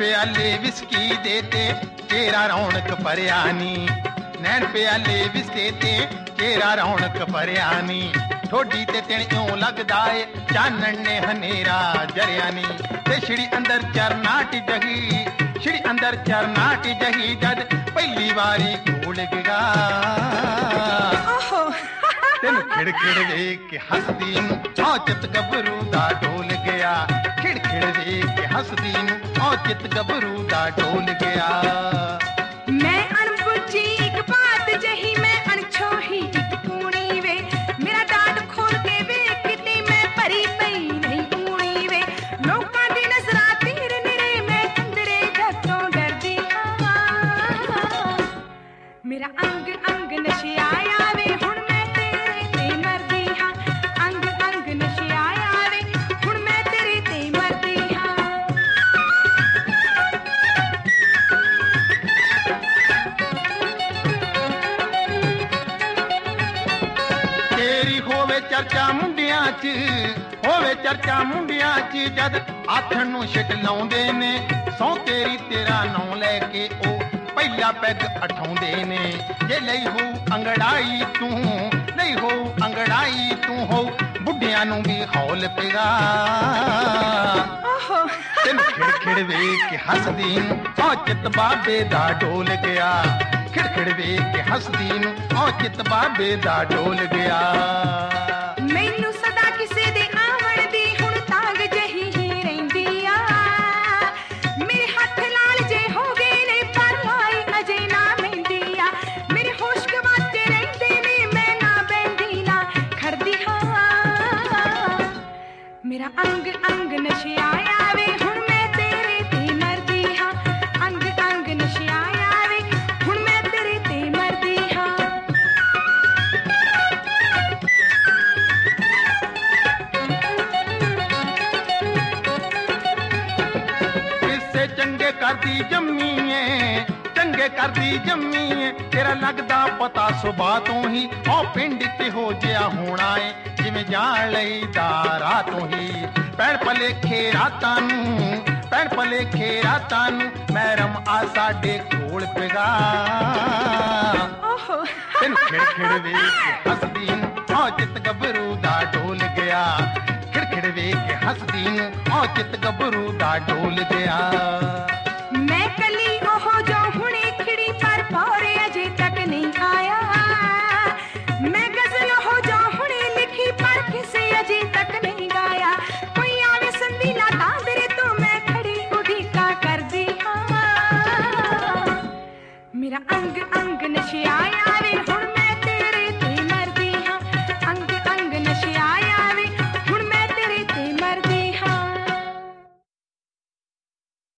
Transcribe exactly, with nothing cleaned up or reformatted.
ਪਿਆਲੇ whisky ਦੇ ਤੇ ਤੇਰਾ ਰੌਣਕ ਭਰਿਆ ਨੀ, ਨੈਣ ਪਿਆਲੇ ਵਿਸਕੀ ਤੇ ਤੇਰਾ ਰੌਣਕ ਭਰਿਆ ਨੀ। ਠੋਡੀ ਤੇ ਤਿਣ ਇਉਂ ਲੱਗਦਾ ਏ ਚਾਨਣ ਨੇ ਹਨੇਰਾ ਜਰਿਆ ਨੀ। ਤੇ ਛਿੜੀ ਅੰਦਰ ਚਰਨਾਟ ਜਹੀ, ਛਿੜੀ ਅੰਦਰ ਚਰਨਾਟ ਜਹੀ ਜਦ ਪਹਿਲੀ ਵਾਰੀ ਘੋਲ ਗਿਆ। ਤੈਨੂੰ ਖਿੜ ਖਿੜ ਵੇਖ ਕੇ ਹੱਸਦੀ ਨੂੰ ਆ ਚਿੱਤ ਗੱਭਰੂ ਦਾ ਡੋਲ ਗਿਆ। ਖਿੜ ਖਿੜ ਵੇਖ ਕੇ ਹੱਸਦੀ ਨੂੰ ਆ ਚਿੱਤ ਗੱਭਰੂ ਦਾ ਡੋਲ ਗਿਆ। ਮੈਂ ਅਣਬੁੱਝੀ ਇੱਕ ਬਾਤ ਜਹੀ, ਮੈਂ ਅਣਛੋਹੀ ਇੱਕ ਕੂਣੀ ਵੇ। ਮੇਰਾ ਡਾਢ ਖੋਲ ਕੇ ਵੇਖ ਕਿਤੇ ਮੈਂ ਭਰੀ ਪਈ ਨਹੀਂ ਊਣੀ ਵੇ। ਲੋਕਾਂ ਦੀ ਨਜ਼ਰਾਂ ਤੀਰ ਨਿਰੇ, ਮੈਂ ਅੰਦਰੇ ਜੱਟੋਂ ਡਰਦੀ ਹਾਂ। ਮੇਰਾ ਅੰਗ ਅੰਗ ਨਸ਼ਿਆਇਆ ਵੇ, ਹੁਣ ਮੈਂ ਤੇਰੇ ਤੇ ਮਰਦੀ ਹਾਂ। ਅੰਗ ਅੰਗ ਨਸ਼ਿਆਇਆ ਵੇ, ਹੁਣ ਮੈਂ ਤੇਰੇ ਤੇ ਮਰਦੀ ਹਾਂ। ਤੇਰੀ ਹੋਵੇ ਚਰਚਾ ਮੁੰਡਿਆਂ 'ਚ, ਹੋਵੇ ਚਰਚਾ ਮੁੰਡਿਆਂ 'ਚ ਜਦ ਆਥਣ ਨੂੰ ਛਿਟ ਲਾਉਂਦੇ ਨੇ। ਸਹੁੰ ਤੇਰੀ ਤੇਰਾ ਨਾਂ ਲੈ ਕੇ ਉਹ ਪਹਿਲਾ ਪੈਗ ਉਠਾਉਂਦੇ ਨੇ। ਜੇ ਲਈ ਹੋਊ ਅੰਗੜਾਈ ਤੂੰ, ਲਈ ਹੋਊ ਅੰਗੜਾਈ ਤੂੰ ਹੋ ਬੁੱਢਿਆਂ ਨੂੰ ਵੀ ਹੌਲ ਪਿਆ। ਤੈਨੂੰ ਖਿੜ ਖਿੜ ਵੇਖ ਕੇ ਹੱਸਦੀ ਨੂੰ ਆ ਚਿੱਤ ਬਾਬੇ ਦਾ ਡੋਲ ਗਿਆ। ਖਿੜ ਖਿੜ ਵੇਖ ਕੇ ਹੱਸਦੀ ਨੂੰ ਆ ਚਿੱਤ ਬਾਬੇ ਦਾ ਡੋਲ ਗਿਆ। ਮੈਨੂੰ ਸਦਾ ਕਿਸੇ ਦੇ ਆਵਣ ਦੀ ਹੁਣ ਤਾਂਗ ਜਹੀ ਹੀ ਰਹਿੰਦੀ ਆ। ਮੇਰੇ ਹੱਥ ਲਾਲ ਜੇ ਹੋ ਗਏ ਨੇ ਪਰ ਲਾਈ ਅਜੇ ਨਾ ਮਹਿੰਦੀ ਆ। ਮੇਰੇ ਹੋਸ਼ ਗਵਾਚੇ ਰਹਿੰਦੇ ਨੇ, ਮੈਂ ਨਾ ਬਹਿੰਦੀ ਨਾ ਖੜਦੀ ਹਾਂ। ਮੇਰਾ ਅੰਗ ਅੰਗ ਨਸ਼ਿਆਇਆ ਵੇ, ਹੁਣ ਮੈਂ ਤੇਰੇ ਤੇ ਮਰਦੀ ਹਾਂ। ਅੰਗ ਅੰਗ ਨਸ਼ਿਆਇਆ ਵੇ, ਹੁਣ ਮੈਂ ਤੇਰੇ ਤੇ ਮਰਦੀ ਹਾਂ। ਕਿਸੇ ਚੰਗੇ ਕਰਦੀ ਜੰਮੀ ਏ, ਚੰਗੇ ਕਰਦੀ ਜੰਮੀ ਏ। ਤੇਰਾ ਲੱਗਦਾ ਪਤਾ ਸੁਭਾ ਤੋਂ ਹੀ ਉਹ ਪਿੰਡ ਕਿਹੋ ਜਿਹਾ ਹੋਣਾ ਏ, ਜਿਵੇਂ ਜਾਣ ਲਈਦਾ ਰਾਤੋਂ ਹੀ। ਪੈਣ ਭਲੇਖੇ ਰਾਤਾਂ ਨੂੰ, ਪੈਣ ਭਲੇਖੇ ਰਾਤਾਂ ਨੂੰ ਮੈਰਮ ਆ ਸਾਡੇ ਕੋਲ ਪਿਗਾ। ਤੈਨੂੰ ਖਿੜ ਖਿੜ ਵੇਖ ਕੇ ਹੱਸਦੀ ਨੂੰ ਆ ਚਿੱਤ ਗੱਭਰੂ ਦਾ ਡੋਲ ਗਿਆ। ਖਿੜ ਖਿੜ ਵੇਖ ਕੇ ਹੱਸਦੀ ਨੂੰ ਆ ਚਿੱਤ ਗੱਭਰੂ ਦਾ ਡੋਲ ਗਿਆ।